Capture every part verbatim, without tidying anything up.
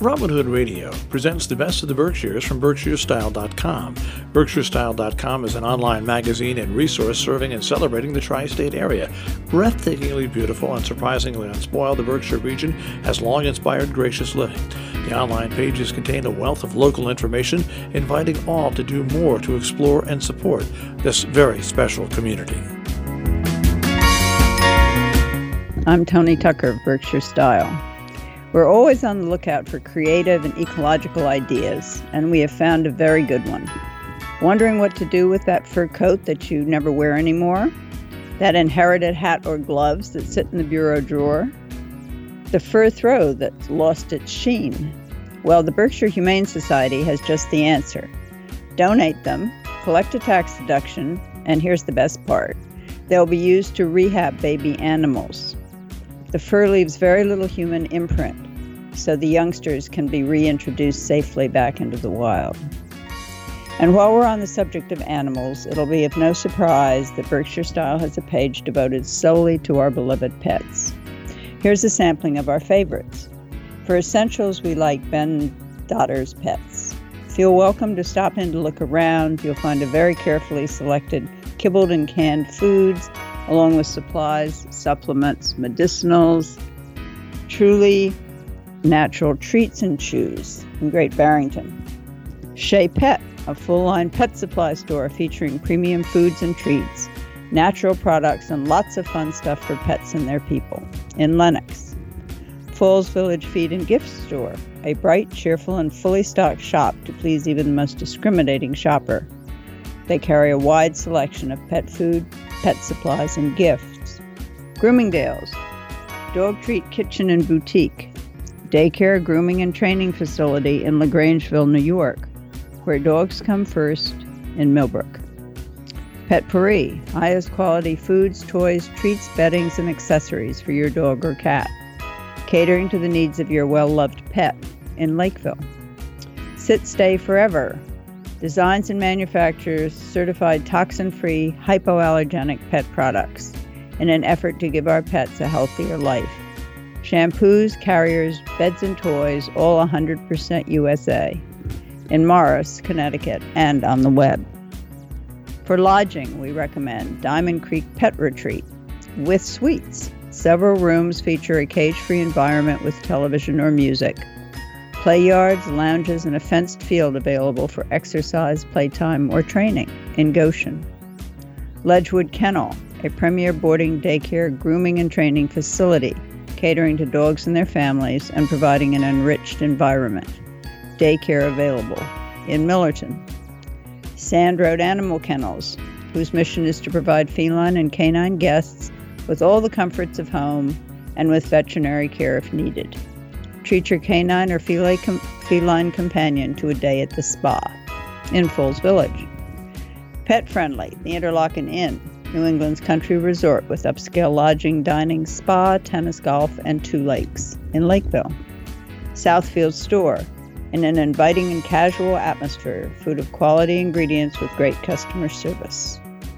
Robin Hood Radio presents the best of the Berkshires from Berkshire Style dot com. Berkshire Style dot com is an online magazine and resource serving and celebrating the tri-state area. Breathtakingly beautiful and surprisingly unspoiled, the Berkshire region has long inspired gracious living. The online pages contain a wealth of local information, inviting all to do more to explore and support this very special community. I'm Tony Tucker of Berkshire Style. We're always on the lookout for creative and ecological ideas, and we have found a very good one. Wondering what to do with that fur coat that you never wear anymore? That inherited hat or gloves that sit in the bureau drawer? The fur throw that's lost its sheen? Well, the Berkshire Humane Society has just the answer. Donate them, collect a tax deduction, and here's the best part. They'll be used to rehab baby animals. The fur leaves very little human imprint, so the youngsters can be reintroduced safely back into the wild. And while we're on the subject of animals, it'll be of no surprise that Berkshire Style has a page devoted solely to our beloved pets. Here's a sampling of our favorites. For essentials, we like Ben Dotter's Pets. Feel welcome to stop in to look around. You'll find a very carefully selected kibbled and canned foods, along with supplies, supplements, medicinals, truly natural treats and chews in Great Barrington. Chez Pet, a full-line pet supply store featuring premium foods and treats, natural products, and lots of fun stuff for pets and their people in Lenox. Falls Village Feed and Gift Store, a bright, cheerful, and fully stocked shop to please even the most discriminating shopper. They carry a wide selection of pet food, pet supplies, and gifts. Groomingdale's, dog treat kitchen and boutique, daycare, grooming, and training facility in LaGrangeville, New York, where dogs come first in Millbrook. Pet Paris, highest quality foods, toys, treats, beddings, and accessories for your dog or cat, catering to the needs of your well-loved pet in Lakeville. Sit Stay Forever, designs and manufactures certified toxin-free, hypoallergenic pet products in an effort to give our pets a healthier life. Shampoos, carriers, beds, and toys, all one hundred percent U S A. In Morris, Connecticut, and on the web. For lodging, we recommend Diamond Creek Pet Retreat with suites. Several rooms feature a cage-free environment with television or music. Play yards, lounges, and a fenced field available for exercise, playtime, or training in Goshen. Ledgewood Kennel, a premier boarding, daycare, grooming, and training facility, catering to dogs and their families and providing an enriched environment. Daycare available in Millerton. Sand Road Animal Kennels, whose mission is to provide feline and canine guests with all the comforts of home and with veterinary care if needed. Treat your canine or feline, com- feline companion to a day at the spa in Falls Village. Pet Friendly, the Interlaken Inn, New England's country resort with upscale lodging, dining, spa, tennis, golf, and two lakes in Lakeville. Southfield Store, in an inviting and casual atmosphere, food of quality ingredients with great customer service.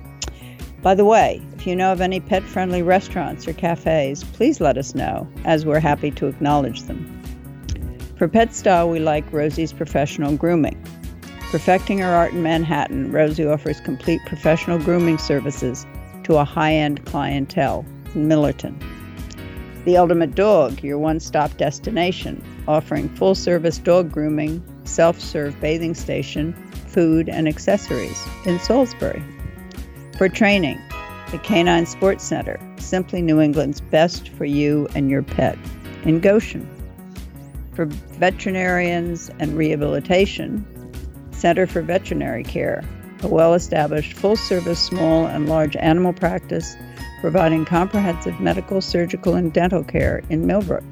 By the way, if you know of any pet-friendly restaurants or cafes, please let us know, as we're happy to acknowledge them. For Pet Style, we like Rosie's Professional Grooming. Perfecting her art in Manhattan, Rosie offers complete professional grooming services to a high-end clientele in Millerton. The Ultimate Dog, your one-stop destination, offering full-service dog grooming, self-serve bathing station, food, and accessories in Salisbury. For training, the Canine Sports Center, simply New England's best for you and your pet in Goshen. For veterinarians and rehabilitation, Center for Veterinary Care, a well-established full-service small and large animal practice providing comprehensive medical, surgical, and dental care in Millbrook.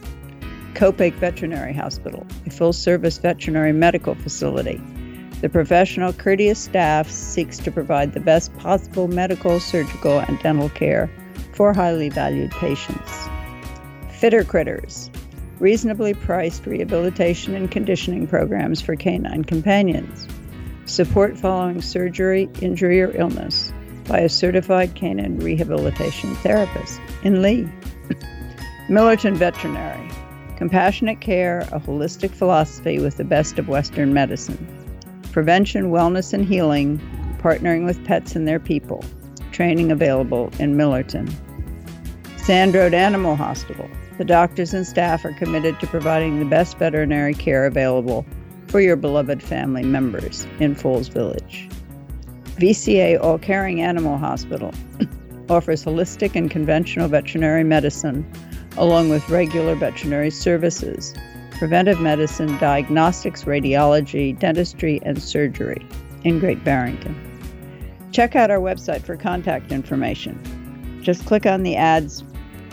Copake Veterinary Hospital, a full-service veterinary medical facility. The professional, courteous staff seeks to provide the best possible medical, surgical, and dental care for highly valued patients. Fitter Critters, reasonably priced rehabilitation and conditioning programs for canine companions. Support following surgery, injury, or illness by a certified canine rehabilitation therapist in Lee. Millerton Veterinary, Compassionate care, a holistic philosophy with the best of Western medicine. Prevention, wellness, and healing, partnering with pets and their people. Training available in Millerton. Sand Road Animal Hospital. The doctors and staff are committed to providing the best veterinary care available for your beloved family members in Falls Village. V C A All Caring Animal Hospital offers holistic and conventional veterinary medicine along with regular veterinary services, preventive medicine, diagnostics, radiology, dentistry, and surgery in Great Barrington. Check out our website for contact information. Just click on the ads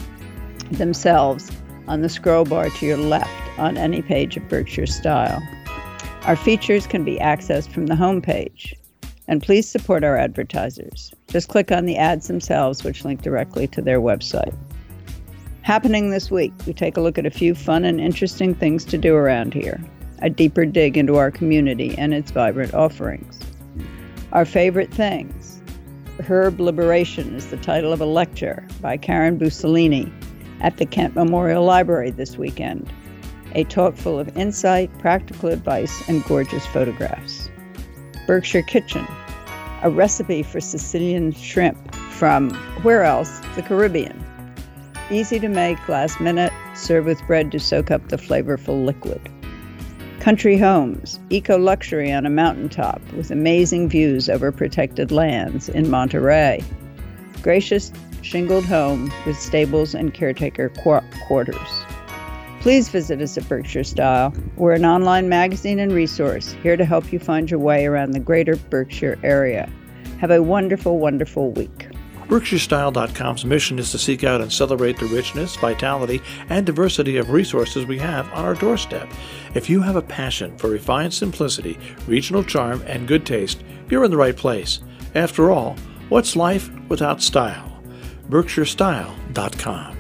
themselves on the scroll bar to your left on any page of Berkshire Style. Our features can be accessed from the homepage. And please support our advertisers. Just click on the ads themselves, which link directly to their website. Happening this week, we take a look at a few fun and interesting things to do around here. A deeper dig into our community and its vibrant offerings. Our favorite things. Herb Liberation is the title of a lecture by Karen Bussolini at the Kent Memorial Library this weekend. A talk full of insight, practical advice, and gorgeous photographs. Berkshire Kitchen, a recipe for Sicilian shrimp from, where else? The Caribbean. Easy to make, last minute, serve with bread to soak up the flavorful liquid. Country Homes, eco-luxury on a mountaintop with amazing views over protected lands in Monterey. Gracious shingled home with stables and caretaker qu- quarters. Please visit us at Berkshire Style. We're an online magazine and resource here to help you find your way around the greater Berkshire area. Have a wonderful, wonderful week. Berkshire Style dot com's mission is to seek out and celebrate the richness, vitality, and diversity of resources we have on our doorstep. If you have a passion for refined simplicity, regional charm, and good taste, you're in the right place. After all, what's life without style? Berkshire Style dot com.